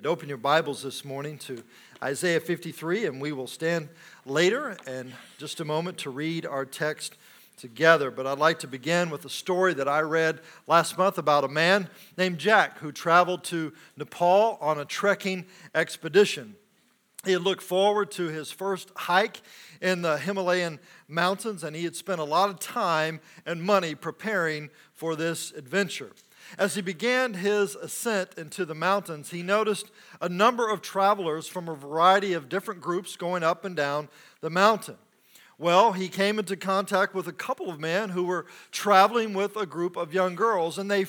Open your Bibles this morning to Isaiah 53, and we will stand later in just a moment to read our text together. But I'd like to begin with a story that I read last month about a man named Jack who traveled to Nepal on a trekking expedition. He had looked forward to his first hike in the Himalayan mountains, and he had spent a lot of time and money preparing for this adventure. As he began his ascent into the mountains, he noticed a number of travelers from a variety of different groups going up and down the mountain. Well, he came into contact with a couple of men who were traveling with a group of young girls, and they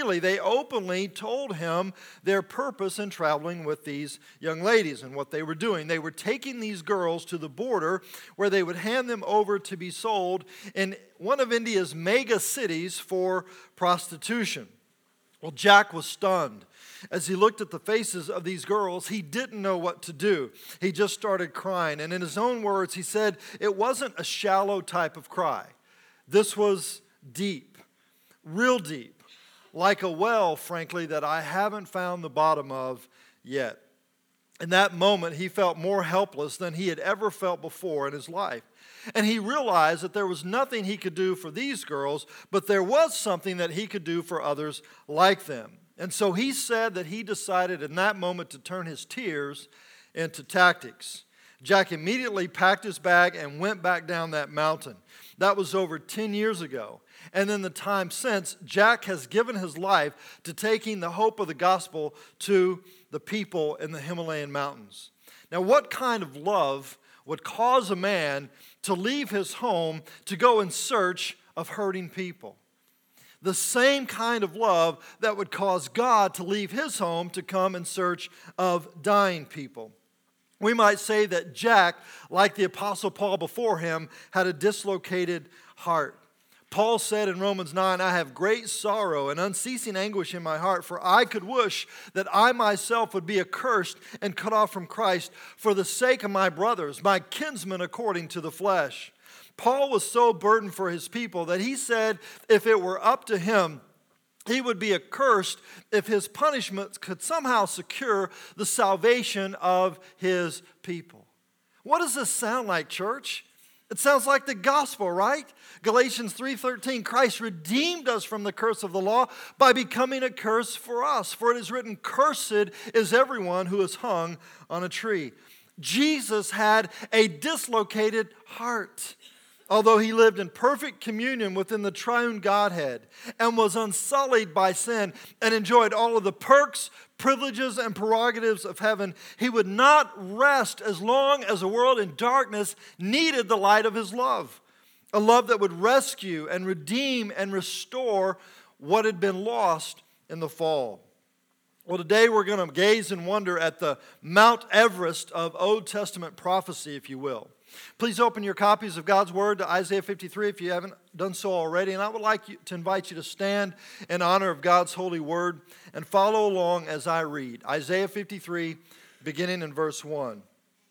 openly told him their purpose in traveling with these young ladies and what they were doing. They were taking these girls to the border where they would hand them over to be sold in one of India's mega cities for prostitution. Well, Jack was stunned. As he looked at the faces of these girls, he didn't know what to do. He just started crying. And in his own words, he said it wasn't a shallow type of cry. This was deep, real deep, like a well, frankly, that I haven't found the bottom of yet. In that moment, he felt more helpless than he had ever felt before in his life. And he realized that there was nothing he could do for these girls, but there was something that he could do for others like them. And so he said that he decided in that moment to turn his tears into tactics. Jack immediately packed his bag and went back down that mountain. That was over 10 years ago. And in the time since, Jack has given his life to taking the hope of the gospel to the people in the Himalayan mountains. Now, what kind of love would cause a man to leave his home to go in search of hurting people? The same kind of love that would cause God to leave his home to come in search of dying people. We might say that Jack, like the Apostle Paul before him, had a dislocated heart. Paul said in Romans 9, I have great sorrow and unceasing anguish in my heart, for I could wish that I myself would be accursed and cut off from Christ for the sake of my brothers, my kinsmen according to the flesh. Paul was so burdened for his people that he said if it were up to him, he would be accursed if his punishment could somehow secure the salvation of his people. What does this sound like, church? It sounds like the gospel, right? Galatians 3:13, Christ redeemed us from the curse of the law by becoming a curse for us. For it is written, cursed is everyone who is hung on a tree. Jesus had a dislocated heart. Although he lived in perfect communion within the triune Godhead and was unsullied by sin and enjoyed all of the perks, privileges, and prerogatives of heaven, he would not rest as long as a world in darkness needed the light of his love. A love that would rescue and redeem and restore what had been lost in the fall. Well, today we're going to gaze and wonder at the Mount Everest of Old Testament prophecy, if you will. Please open your copies of God's Word to Isaiah 53 if you haven't done so already. And I would like to invite you to stand in honor of God's holy Word and follow along as I read. Isaiah 53, beginning in verse 1.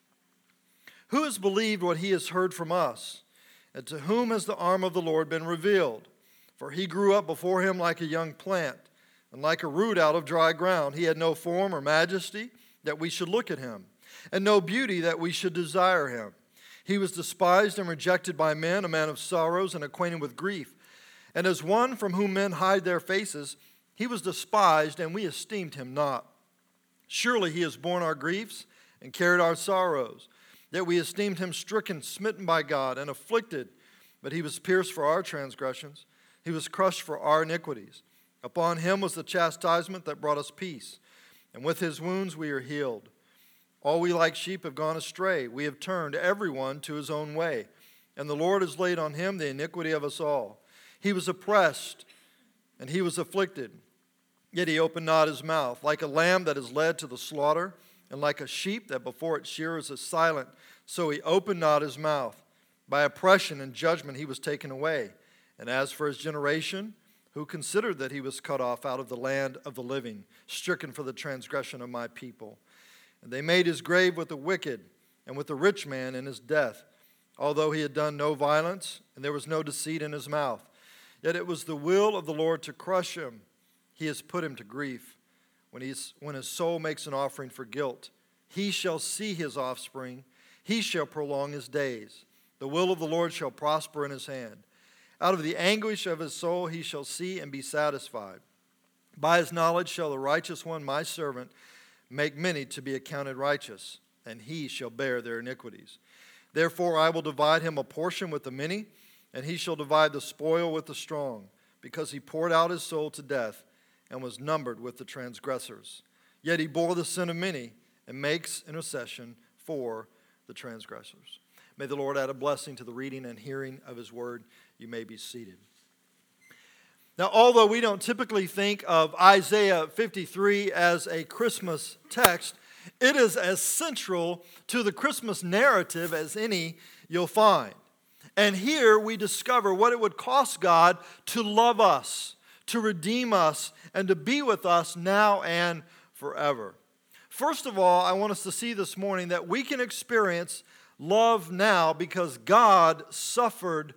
Who has believed what he has heard from us? And to whom has the arm of the Lord been revealed? For he grew up before him like a young plant, and like a root out of dry ground. He had no form or majesty that we should look at him, and no beauty that we should desire him. He was despised and rejected by men, a man of sorrows and acquainted with grief. And as one from whom men hide their faces, he was despised, and we esteemed him not. Surely he has borne our griefs and carried our sorrows, yet we esteemed him stricken, smitten by God, and afflicted. But he was pierced for our transgressions. He was crushed for our iniquities. Upon him was the chastisement that brought us peace, and with his wounds we are healed. All we like sheep have gone astray. We have turned everyone to his own way. And the Lord has laid on him the iniquity of us all. He was oppressed, and he was afflicted. Yet he opened not his mouth. Like a lamb that is led to the slaughter, and like a sheep that before its shearers is silent, so he opened not his mouth. By oppression and judgment he was taken away. And as for his generation, who considered that he was cut off out of the land of the living, stricken for the transgression of my people. And they made his grave with the wicked and with the rich man in his death, although he had done no violence and there was no deceit in his mouth. Yet it was the will of the Lord to crush him. He has put him to grief. when his soul makes an offering for guilt. He shall see his offspring. He shall prolong his days. The will of the Lord shall prosper in his hand. Out of the anguish of his soul he shall see and be satisfied. By his knowledge shall the righteous one, my servant, make many to be accounted righteous, and he shall bear their iniquities. Therefore I will divide him a portion with the many, and he shall divide the spoil with the strong, because he poured out his soul to death and was numbered with the transgressors. Yet he bore the sin of many and makes intercession for the transgressors. May the Lord add a blessing to the reading and hearing of his word. You may be seated. Now, although we don't typically think of Isaiah 53 as a Christmas text, it is as central to the Christmas narrative as any you'll find. And here we discover what it would cost God to love us, to redeem us, and to be with us now and forever. First of all, I want us to see this morning that we can experience love now because God suffered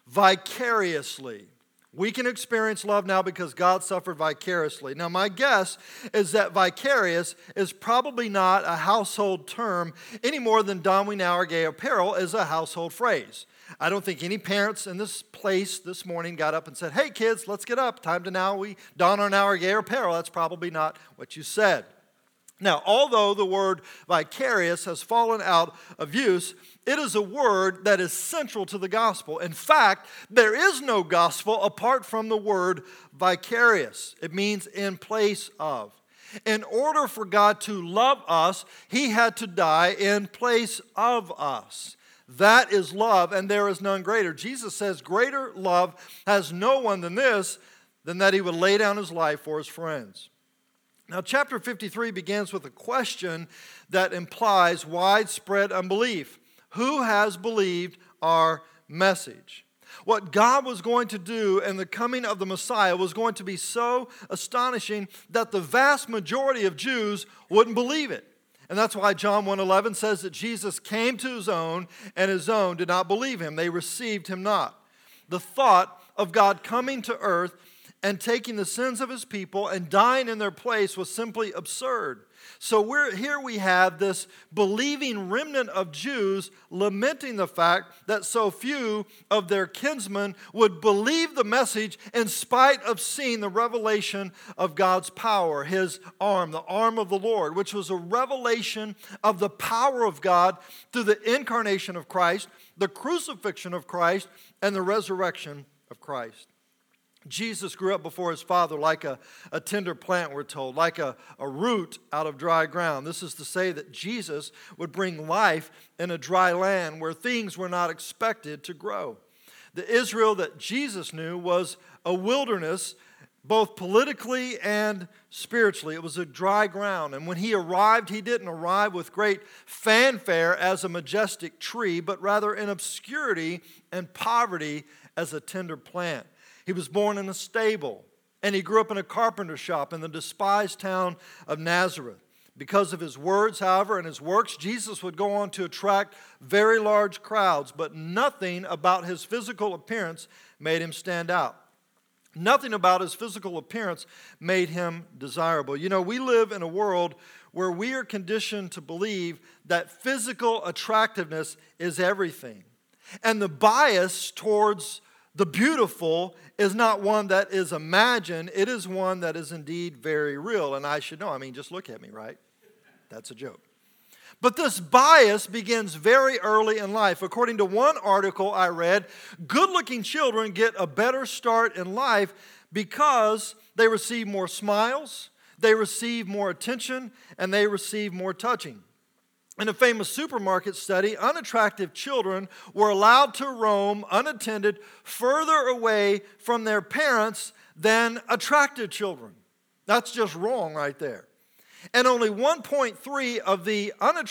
vicariously. We can experience love now because God suffered vicariously. Now, my guess is that vicarious is probably not a household term any more than don we now our gay apparel is a household phrase. I don't think any parents in this place this morning got up and said, "Hey kids, let's get up. Time to now we don our now our gay apparel." That's probably not what you said. Now, although the word vicarious has fallen out of use, it is a word that is central to the gospel. In fact, there is no gospel apart from the word vicarious. It means in place of. In order for God to love us, he had to die in place of us. That is love, and there is none greater. Jesus says, greater love has no one than this, than that he would lay down his life for his friends. Now, chapter 53 begins with a question that implies widespread unbelief. Who has believed our message? What God was going to do in the coming of the Messiah was going to be so astonishing that the vast majority of Jews wouldn't believe it. And that's why John 1:11 says that Jesus came to his own, and his own did not believe him. They received him not. The thought of God coming to earth and taking the sins of his people and dying in their place was simply absurd. So here we have this believing remnant of Jews lamenting the fact that so few of their kinsmen would believe the message in spite of seeing the revelation of God's power, his arm, the arm of the Lord, which was a revelation of the power of God through the incarnation of Christ, the crucifixion of Christ, and the resurrection of Christ. Jesus grew up before his father like a tender plant, we're told, like a root out of dry ground. This is to say that Jesus would bring life in a dry land where things were not expected to grow. The Israel that Jesus knew was a wilderness, both politically and spiritually. It was a dry ground. And when he arrived, he didn't arrive with great fanfare as a majestic tree, but rather in obscurity and poverty as a tender plant. He was born in a stable, and he grew up in a carpenter shop in the despised town of Nazareth. Because of his words, however, and his works, Jesus would go on to attract very large crowds, but nothing about his physical appearance made him stand out. Nothing about his physical appearance made him desirable. You know, we live in a world where we are conditioned to believe that physical attractiveness is everything. And the bias towards the beautiful is not one that is imagined. It is one that is indeed very real. And I should know. I mean, just look at me, right? That's a joke. But this bias begins very early in life. According to one article I read, good-looking children get a better start in life because they receive more smiles, they receive more attention, and they receive more touching. In a famous supermarket study, unattractive children were allowed to roam unattended further away from their parents than attractive children. That's just wrong right there. And only 1.3% of the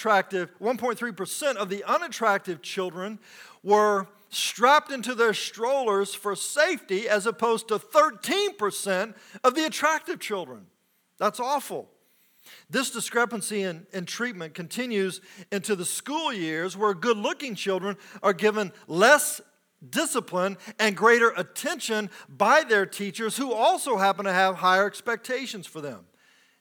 unattractive children were strapped into their strollers for safety as opposed to 13% of the attractive children. That's awful. This discrepancy in treatment continues into the school years where good-looking children are given less discipline and greater attention by their teachers who also happen to have higher expectations for them.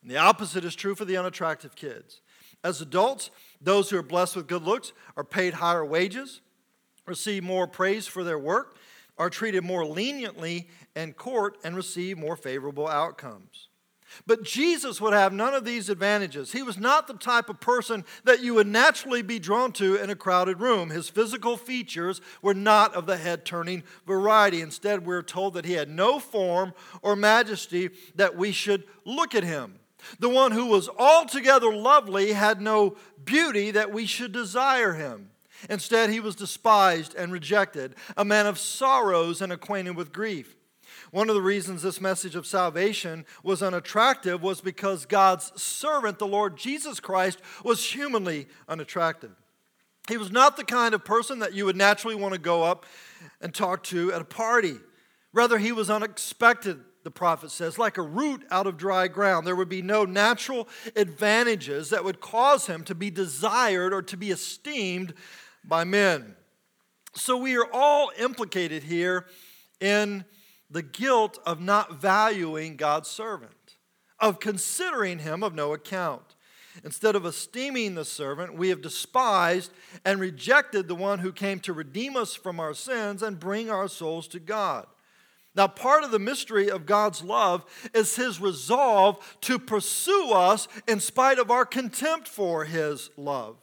And the opposite is true for the unattractive kids. As adults, those who are blessed with good looks are paid higher wages, receive more praise for their work, are treated more leniently in court, and receive more favorable outcomes. But Jesus would have none of these advantages. He was not the type of person that you would naturally be drawn to in a crowded room. His physical features were not of the head-turning variety. Instead, we're told that he had no form or majesty that we should look at him. The one who was altogether lovely had no beauty that we should desire him. Instead, he was despised and rejected, a man of sorrows and acquainted with grief. One of the reasons this message of salvation was unattractive was because God's servant, the Lord Jesus Christ, was humanly unattractive. He was not the kind of person that you would naturally want to go up and talk to at a party. Rather, he was unexpected, the prophet says, like a root out of dry ground. There would be no natural advantages that would cause him to be desired or to be esteemed by men. So we are all implicated here in the guilt of not valuing God's servant, of considering him of no account. Instead of esteeming the servant, we have despised and rejected the one who came to redeem us from our sins and bring our souls to God. Now, part of the mystery of God's love is his resolve to pursue us in spite of our contempt for his love.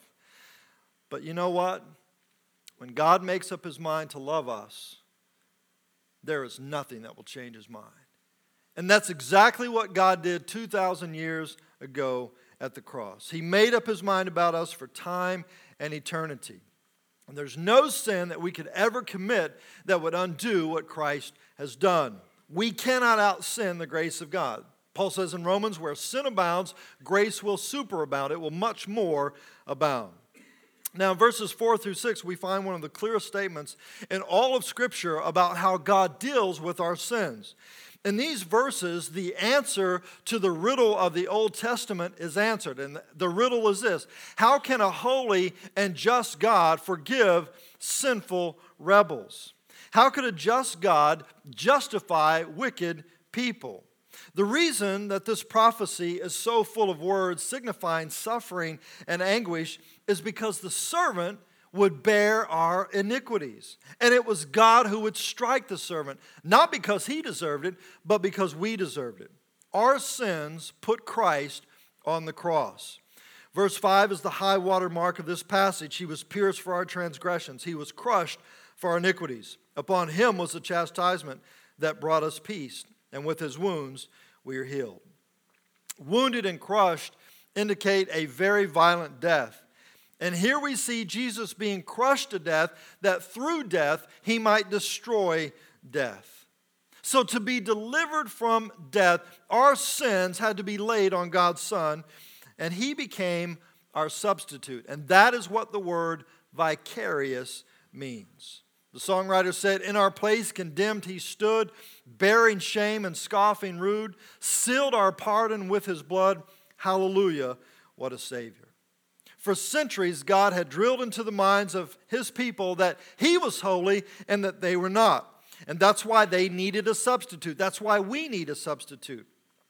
But you know what? When God makes up his mind to love us, there is nothing that will change his mind. And that's exactly what God did 2,000 years ago at the cross. He made up his mind about us for time and eternity. And there's no sin that we could ever commit that would undo what Christ has done. We cannot out-sin the grace of God. Paul says in Romans, where sin abounds, grace will superabound. It will much more abound. Now, in verses 4 through 6, we find one of the clearest statements in all of Scripture about how God deals with our sins. In these verses, the answer to the riddle of the Old Testament is answered. And the riddle is this: how can a holy and just God forgive sinful rebels? How could a just God justify wicked people? The reason that this prophecy is so full of words signifying suffering and anguish is because the servant would bear our iniquities. And it was God who would strike the servant, not because he deserved it, but because we deserved it. Our sins put Christ on the cross. Verse 5 is the high water mark of this passage. He was pierced for our transgressions. He was crushed for our iniquities. Upon him was the chastisement that brought us peace, and with his wounds we are healed. Wounded and crushed indicate a very violent death. And here we see Jesus being crushed to death, that through death he might destroy death. So to be delivered from death, our sins had to be laid on God's Son, and he became our substitute. And that is what the word vicarious means. The songwriter said, in our place condemned he stood, bearing shame and scoffing rude, sealed our pardon with his blood. Hallelujah, what a Savior. For centuries, God had drilled into the minds of his people that he was holy and that they were not. And that's why they needed a substitute. That's why we need a substitute.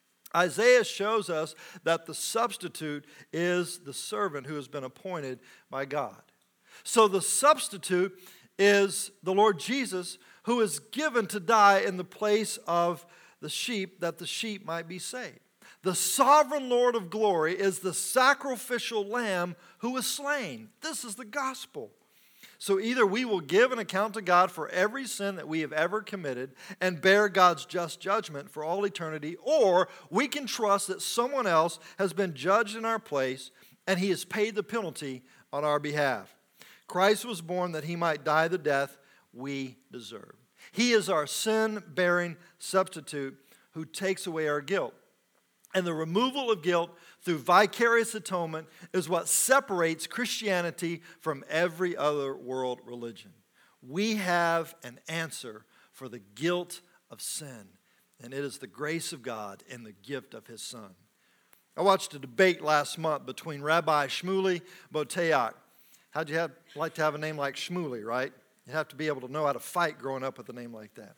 Isaiah shows us that the substitute is the servant who has been appointed by God. So the substitute is the Lord Jesus, who is given to die in the place of the sheep, that the sheep might be saved. The sovereign Lord of glory is the sacrificial lamb who is slain. This is the gospel. So either we will give an account to God for every sin that we have ever committed and bear God's just judgment for all eternity, or we can trust that someone else has been judged in our place and he has paid the penalty on our behalf. Christ was born that he might die the death we deserve. He is our sin-bearing substitute who takes away our guilt. And the removal of guilt through vicarious atonement is what separates Christianity from every other world religion. We have an answer for the guilt of sin, and it is the grace of God and the gift of his Son. I watched a debate last month between Rabbi Shmuley Boteach. How'd you like to have a name like Shmuley, right? You'd have to be able to know how to fight growing up with a name like that.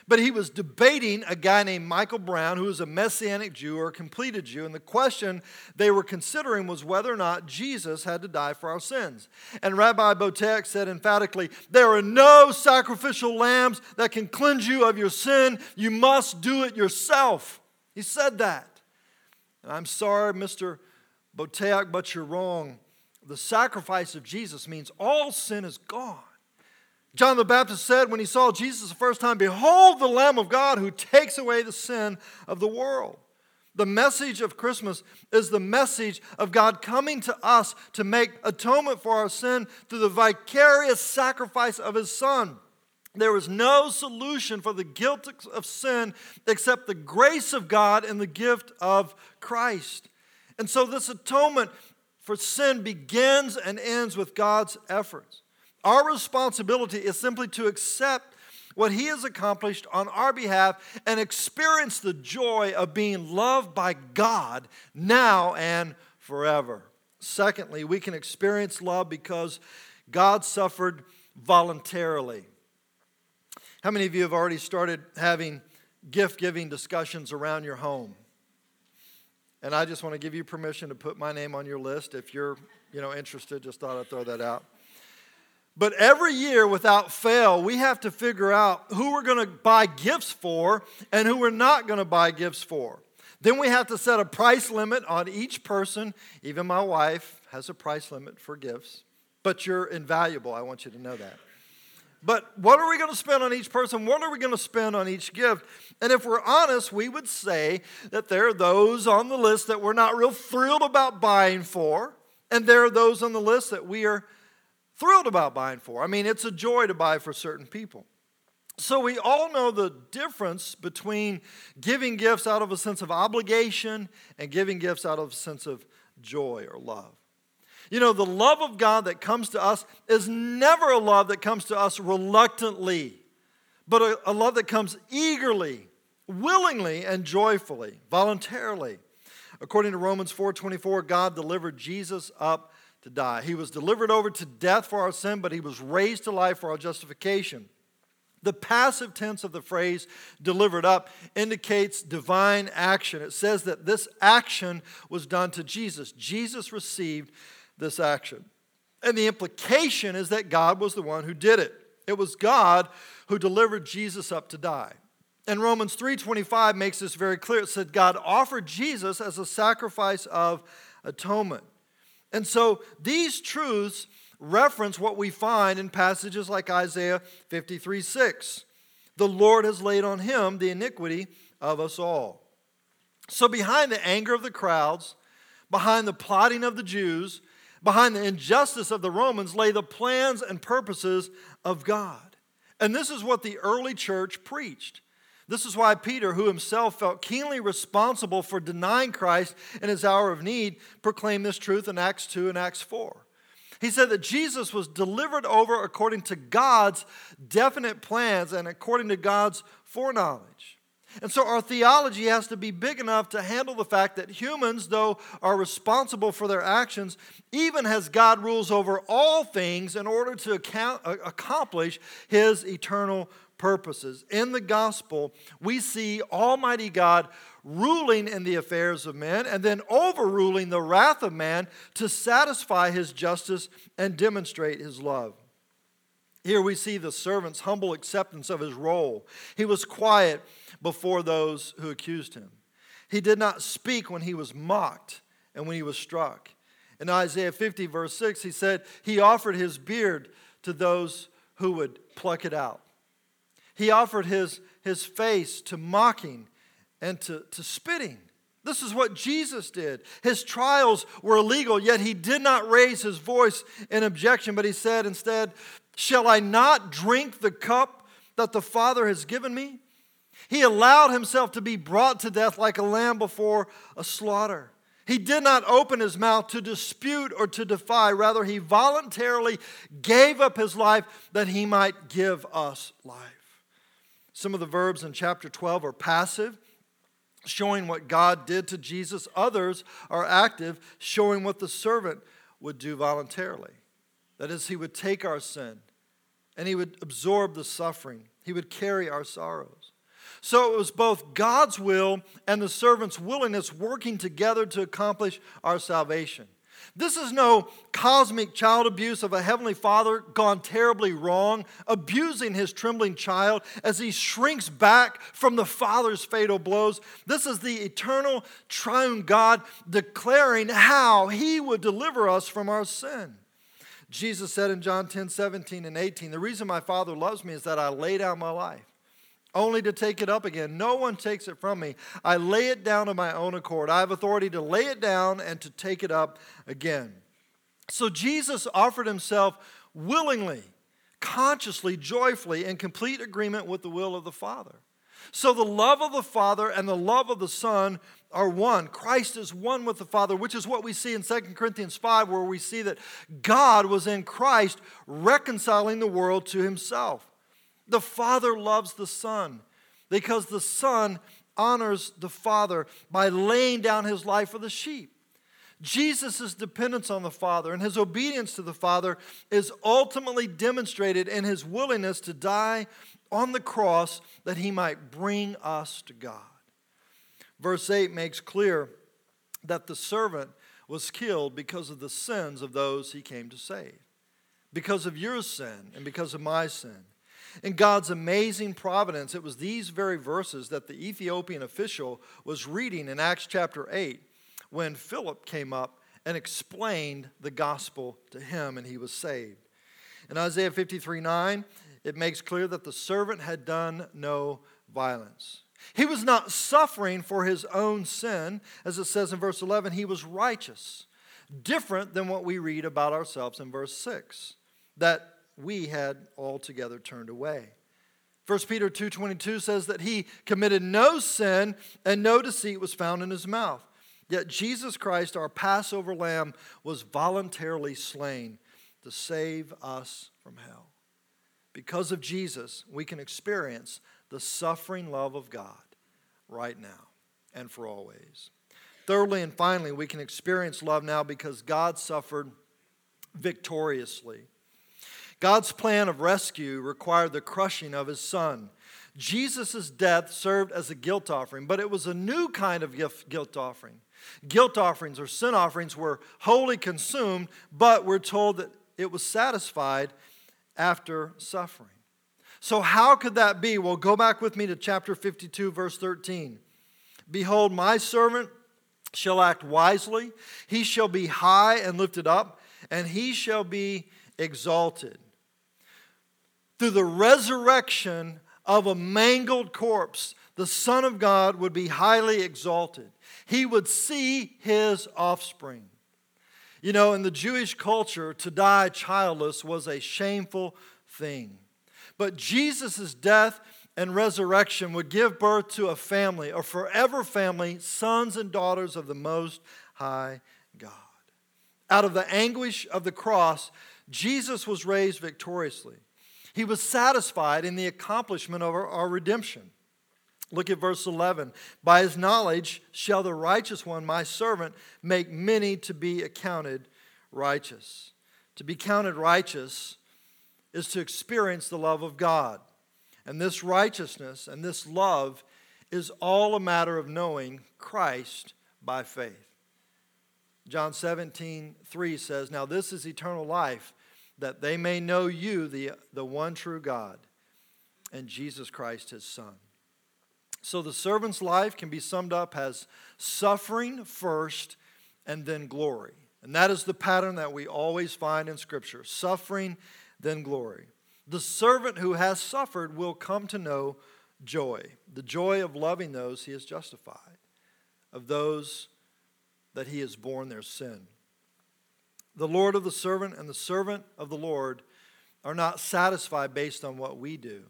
But he was debating a guy named Michael Brown, who was a Messianic Jew or a completed Jew. And the question they were considering was whether or not Jesus had to die for our sins. And Rabbi Boteach said emphatically, there are no sacrificial lambs that can cleanse you of your sin. You must do it yourself. He said that. And I'm sorry, Mr. Boteach, but you're wrong. The sacrifice of Jesus means all sin is gone. John the Baptist said when he saw Jesus the first time, behold the Lamb of God who takes away the sin of the world. The message of Christmas is the message of God coming to us to make atonement for our sin through the vicarious sacrifice of His Son. There is no solution for the guilt of sin except the grace of God and the gift of Christ. And so this atonement for sin begins and ends with God's efforts. Our responsibility is simply to accept what He has accomplished on our behalf and experience the joy of being loved by God now and forever. Secondly, we can experience love because God suffered voluntarily. How many of you have already started having gift-giving discussions around your home? And I just want to give you permission to put my name on your list. If you're interested, just thought I'd throw that out. But every year, without fail, we have to figure out who we're going to buy gifts for and who we're not going to buy gifts for. Then we have to set a price limit on each person. Even my wife has a price limit for gifts. But you're invaluable. I want you to know that. But what are we going to spend on each person? What are we going to spend on each gift? And if we're honest, we would say that there are those on the list that we're not real thrilled about buying for. And there are those on the list that we are thrilled about buying for. I mean, it's a joy to buy for certain people. So we all know the difference between giving gifts out of a sense of obligation and giving gifts out of a sense of joy or love. The love of God that comes to us is never a love that comes to us reluctantly, but a love that comes eagerly, willingly, and joyfully, voluntarily. According to Romans 4:24, God delivered Jesus up to die. He was delivered over to death for our sin, but He was raised to life for our justification. The passive tense of the phrase delivered up indicates divine action. It says that this action was done to Jesus. Jesus received this action. And the implication is that God was the one who did it. It was God who delivered Jesus up to die. And Romans 3:25 makes this very clear. It said God offered Jesus as a sacrifice of atonement. And so these truths reference what we find in passages like Isaiah 53:6. The Lord has laid on Him the iniquity of us all. So behind the anger of the crowds, behind the plotting of the Jews, behind the injustice of the Romans lay the plans and purposes of God. And this is what the early church preached. This is why Peter, who himself felt keenly responsible for denying Christ in his hour of need, proclaimed this truth in Acts 2 and Acts 4. He said that Jesus was delivered over according to God's definite plans and according to God's foreknowledge. And so our theology has to be big enough to handle the fact that humans, though, are responsible for their actions, even as God rules over all things in order to accomplish His eternal purposes. In the gospel, we see Almighty God ruling in the affairs of men and then overruling the wrath of man to satisfy His justice and demonstrate His love. Here we see the servant's humble acceptance of his role. He was quiet before those who accused him. He did not speak when he was mocked and when he was struck. In Isaiah 50, verse 6, he said, He offered His beard to those who would pluck it out. He offered his face to mocking and to spitting. This is what Jesus did. His trials were illegal, yet He did not raise His voice in objection, but He said instead, Shall I not drink the cup that the Father has given me? He allowed Himself to be brought to death like a lamb before a slaughter. He did not open His mouth to dispute or to defy. Rather, He voluntarily gave up His life that He might give us life. Some of the verbs in chapter 12 are passive, showing what God did to Jesus. Others are active, showing what the servant would do voluntarily. That is, He would take our sin and He would absorb the suffering. He would carry our sorrows. So it was both God's will and the servant's willingness working together to accomplish our salvation. This is no cosmic child abuse of a heavenly father gone terribly wrong, abusing his trembling child as he shrinks back from the father's fatal blows. This is the eternal triune God declaring how he would deliver us from our sin. Jesus said in John 10:17 and 18, "The reason my Father loves me is that I lay down my life, only to take it up again. No one takes it from me. I lay it down of my own accord. I have authority to lay it down and to take it up again." So Jesus offered himself willingly, consciously, joyfully, in complete agreement with the will of the Father. So the love of the Father and the love of the Son are one. Christ is one with the Father, which is what we see in 2 Corinthians 5, where we see that God was in Christ reconciling the world to himself. The Father loves the Son because the Son honors the Father by laying down his life for the sheep. Jesus' dependence on the Father and his obedience to the Father is ultimately demonstrated in his willingness to die on the cross that he might bring us to God. Verse 8 makes clear that the servant was killed because of the sins of those he came to save, because of your sin and because of my sin. In God's amazing providence, it was these very verses that the Ethiopian official was reading in Acts chapter 8 when Philip came up and explained the gospel to him and he was saved. In Isaiah 53:9, it makes clear that the servant had done no violence. He was not suffering for his own sin. As it says in verse 11, he was righteous. Different than what we read about ourselves in verse 6, that we had altogether turned away. 1 Peter 2:22 says that he committed no sin and no deceit was found in his mouth. Yet Jesus Christ, our Passover lamb, was voluntarily slain to save us from hell. Because of Jesus, we can experience the suffering love of God right now and for always. Thirdly and finally, we can experience love now because God suffered victoriously. God's plan of rescue required the crushing of his Son. Jesus' death served as a guilt offering, but it was a new kind of guilt offering. Guilt offerings or sin offerings were wholly consumed, but we're told that it was satisfied after suffering. So how could that be? Well, go back with me to chapter 52, verse 13. "Behold, my servant shall act wisely. He shall be high and lifted up, and he shall be exalted." Through the resurrection of a mangled corpse, the Son of God would be highly exalted. He would see his offspring. You know, in the Jewish culture, to die childless was a shameful thing. But Jesus' death and resurrection would give birth to a family, a forever family, sons and daughters of the Most High God. Out of the anguish of the cross, Jesus was raised victoriously. He was satisfied in the accomplishment of our redemption. Look at verse 11. "By his knowledge shall the righteous one, my servant, make many to be accounted righteous." To be counted righteous is to experience the love of God. And this righteousness and this love is all a matter of knowing Christ by faith. John 17:3 says, "Now this is eternal life, that they may know you, the one true God, and Jesus Christ his Son." So the servant's life can be summed up as suffering first and then glory. And that is the pattern that we always find in Scripture. Suffering, then glory. The servant who has suffered will come to know joy. The joy of loving those he has justified, of those that he has borne their sin. The Lord of the servant and the servant of the Lord are not satisfied based on what we do,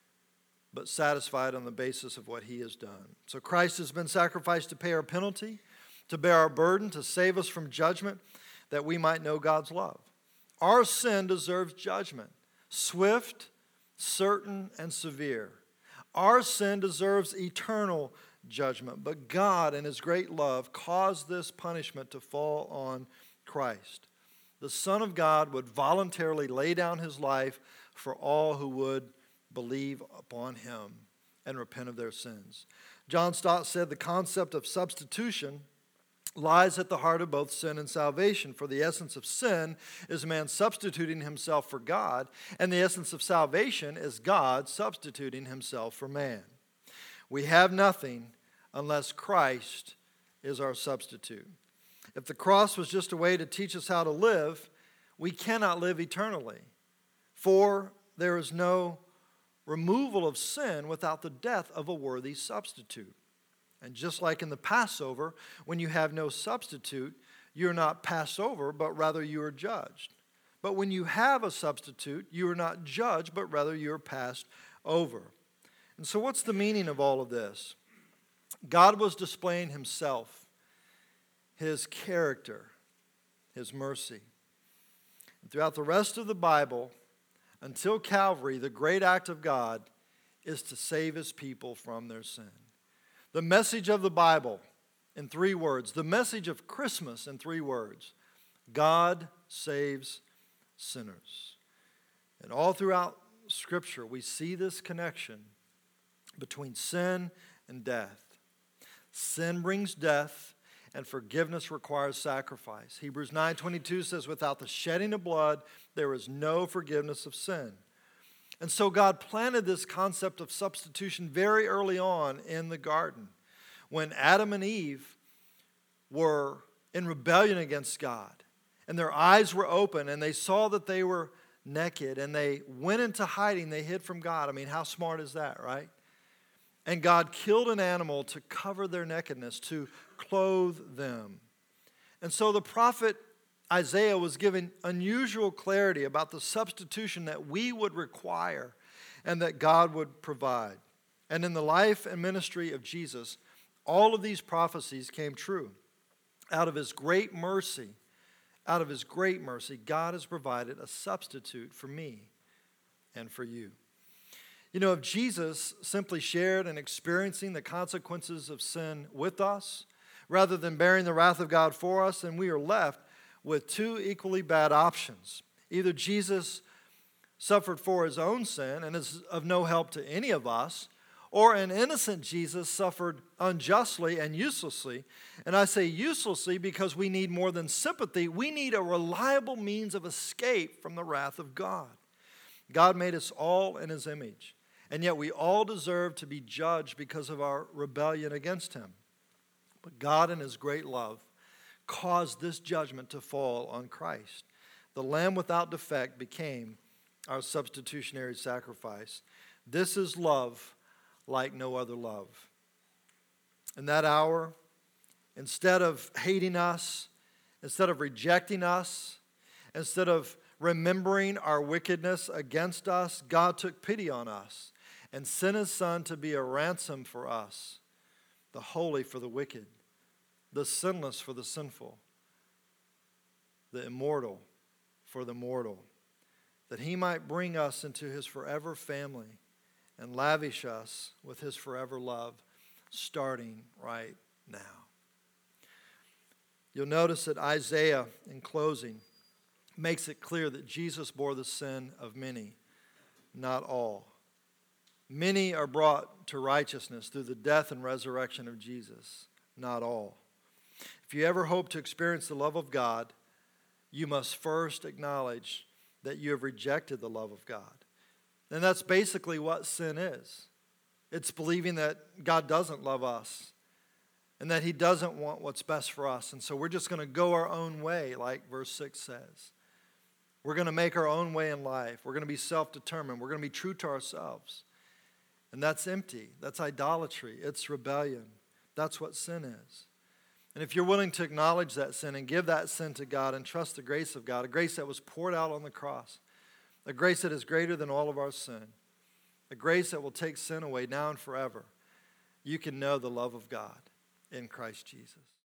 but satisfied on the basis of what he has done. So Christ has been sacrificed to pay our penalty, to bear our burden, to save us from judgment, that we might know God's love. Our sin deserves judgment, swift, certain, and severe. Our sin deserves eternal judgment, but God in his great love caused this punishment to fall on Christ. The Son of God would voluntarily lay down his life for all who would believe upon him. and repent of their sins. John Stott said the concept of substitution lies at the heart of both sin and salvation. For the essence of sin is man substituting himself for God, and the essence of salvation is God substituting himself for man. We have nothing unless Christ is our substitute. If the cross was just a way to teach us how to live, we cannot live eternally. For there is no removal of sin without the death of a worthy substitute. And just like in the Passover, when you have no substitute, you're not passed over, but rather you are judged. But when you have a substitute, you are not judged, but rather you are passed over. And so what's the meaning of all of this? God was displaying himself, his character, his mercy. And throughout the rest of the Bible, until Calvary, the great act of God is to save his people from their sin. The message of the Bible in 3 words. The message of Christmas in 3 words. God saves sinners. And all throughout Scripture, we see this connection between sin and death. Sin brings death, and forgiveness requires sacrifice. Hebrews 9:22 says, without the shedding of blood, there is no forgiveness of sin. And so God planted this concept of substitution very early on in the garden. When Adam and Eve were in rebellion against God, and their eyes were open, and they saw that they were naked, and they went into hiding, they hid from God. I mean, how smart is that, right? And God killed an animal to cover their nakedness, to clothe them. And so the prophet Isaiah was given unusual clarity about the substitution that we would require and that God would provide. And in the life and ministry of Jesus, all of these prophecies came true. Out of his great mercy, God has provided a substitute for me and for you. You know, if Jesus simply shared in experiencing the consequences of sin with us, rather than bearing the wrath of God for us, then we are left with 2 equally bad options. Either Jesus suffered for his own sin and is of no help to any of us, or an innocent Jesus suffered unjustly and uselessly. And I say uselessly because we need more than sympathy. We need a reliable means of escape from the wrath of God. God made us all in his image, and yet we all deserve to be judged because of our rebellion against him. But God in his great love caused this judgment to fall on Christ. The Lamb without defect became our substitutionary sacrifice. This is love like no other love. In that hour, instead of hating us, instead of rejecting us, instead of remembering our wickedness against us, God took pity on us and sent his Son to be a ransom for us, the holy for the wicked, the sinless for the sinful, the immortal for the mortal, that he might bring us into his forever family and lavish us with his forever love, starting right now. You'll notice that Isaiah, in closing, makes it clear that Jesus bore the sin of many, not all. Many are brought to righteousness through the death and resurrection of Jesus, not all. If you ever hope to experience the love of God, you must first acknowledge that you have rejected the love of God. And that's basically what sin is. It's believing that God doesn't love us and that he doesn't want what's best for us. And so we're just going to go our own way, like verse 6 says. We're going to make our own way in life. We're going to be self-determined. We're going to be true to ourselves. And that's empty. That's idolatry. It's rebellion. That's what sin is. And if you're willing to acknowledge that sin and give that sin to God and trust the grace of God, a grace that was poured out on the cross, a grace that is greater than all of our sin, a grace that will take sin away now and forever, you can know the love of God in Christ Jesus.